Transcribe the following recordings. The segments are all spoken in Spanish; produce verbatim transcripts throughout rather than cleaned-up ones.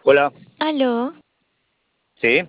Hola, Aló, sí,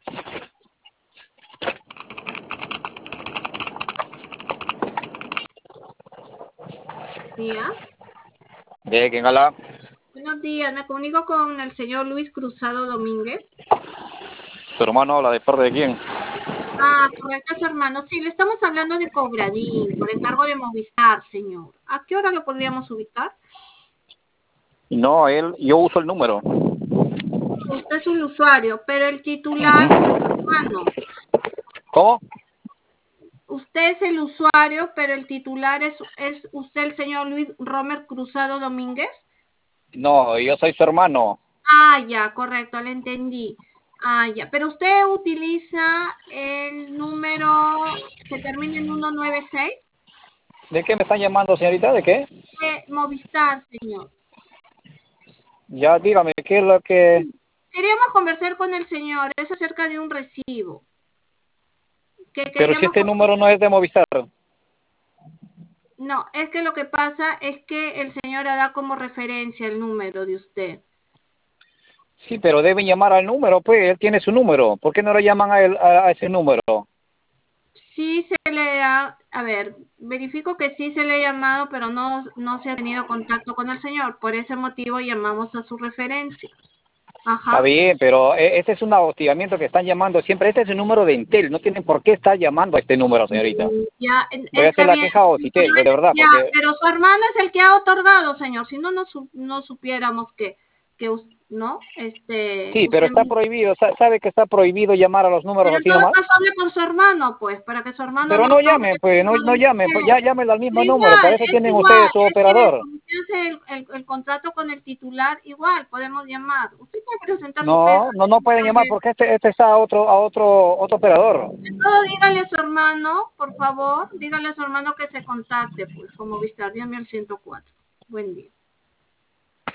Días. ¿de quién habla? Buenos días, me comunico con el señor Luis Cruzado Domínguez. ¿Su hermano habla de parte de quién? Ah, correcto, su hermano. Sí, le estamos hablando de Cobradín, por encargo de Movistar, señor. ¿A qué hora lo podríamos ubicar? No, él, yo uso el número. Usted es un usuario, pero el titular es Ujú. su hermano. ¿Cómo? Usted es el usuario, pero el titular es, es usted el señor Luis Romer Cruzado Domínguez. No, yo soy su hermano. Ah, ya, correcto, le entendí. Ah, ya, pero usted utiliza el número que termina en ciento noventa y seis. ¿De qué me están llamando, señorita? ¿De qué? De Movistar, señor. Ya dígame, ¿qué es lo que...? Queríamos conversar con el señor, es acerca de un recibo. Que Pero si queríamos... este número no es de Movistar. No, es que lo que pasa es que el señor da como referencia el número de usted. Sí, pero deben llamar al número, pues, él tiene su número. ¿Por qué no lo llaman a, él, a, a ese número? Sí se le ha, a ver, verifico que sí se le ha llamado, pero no, no se ha tenido contacto con el señor. Por ese motivo llamamos a su referencia. Está Ajá. bien, pero e- ese es un hostigamiento que están llamando siempre. Este es el número de Entel, no tienen por qué estar llamando a este número, señorita. Mm, Ya, en- Voy a hacer está la bien. queja a Pero, Ocitel, de es- verdad, ya, porque... pero su hermano es el que ha otorgado, señor. Si no, no, su- no supiéramos que, que, us- ¿no? Este, Sí, pero usted está mismo. prohibido, sa- sabe que está prohibido llamar a los números Pero en así todo nomás. caso hable con su hermano, pues, para que su hermano Pero no, no no llamen, vaya pues, no, a no llamen, pues ya llámenlo al Pero mismo número, igual, para eso es tienen igual, ustedes su es que operador. como usted hace el, el, el contrato con el titular, igual podemos llamar. Usted puede presentar su queja. No, no, no pueden llamar porque este, este está a otro, a otro, otro operador. Todo dígale a su hermano, por favor, dígale a su hermano que se contacte, pues, como Movistar, llame al ciento cuatro. Buen día.